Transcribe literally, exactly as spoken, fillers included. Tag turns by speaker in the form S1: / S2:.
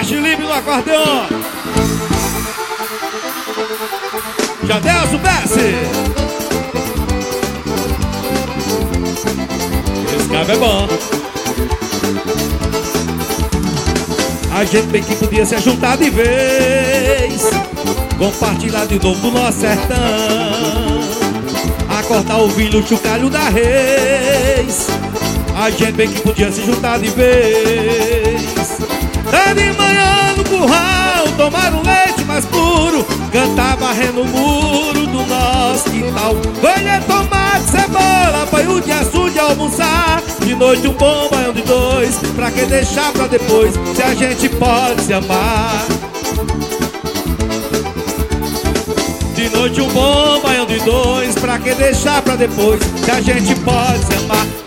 S1: Filipe no acordeão. Jadelso desce. Esse cabo é bom. A gente bem que podia se juntar de vez, compartilhar de novo do nosso sertão, acordar o vinho, o chocalho da reis. A gente bem que podia se juntar de vez. É de manhã no curral, tomar um leite mais puro, cantar varrendo o muro do nosso quintal. Colher tomate, cebola, banho de açude, almoçar. De noite um bom banho de dois, pra que deixar pra depois, se a gente pode se amar. De noite um bom banho de dois, pra que deixar pra depois, se a gente pode se amar.